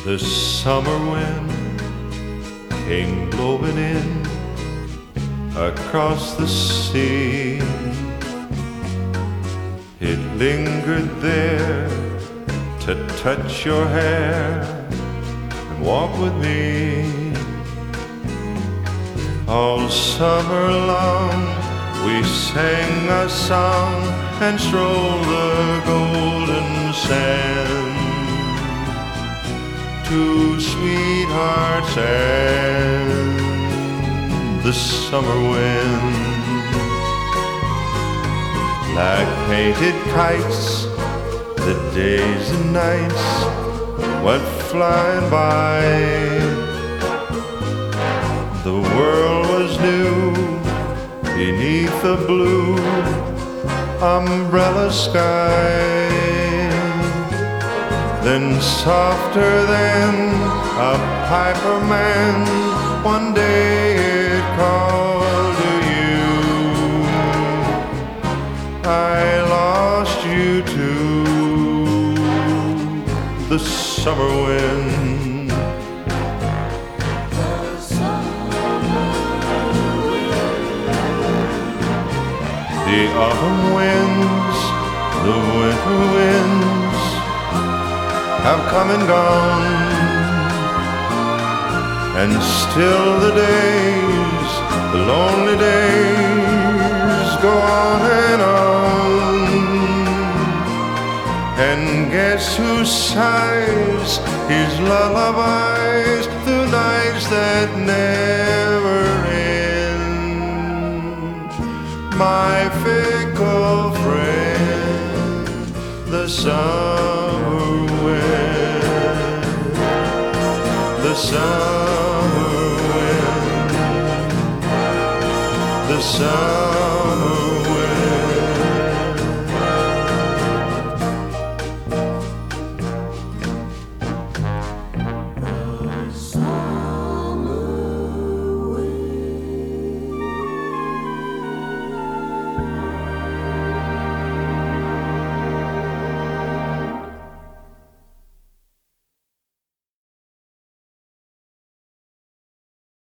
The summer wind came blowing in across the sea. It lingered there to touch your hair and walk with me. All summer long we sang a song and strolled the golden sand. Two sweethearts and the summer wind. Like painted kites, the days and nights went flying by. The world was new beneath the blue umbrella sky. Then softer than a piper man, one day it called to you. I lost you to the summer wind. The autumn winds, the winter winds have come and gone, and still the days, the lonely days go on and on. And guess who sighs his lullabies through nights that never end? My fickle friend, the summer wind, the summer wind, the summer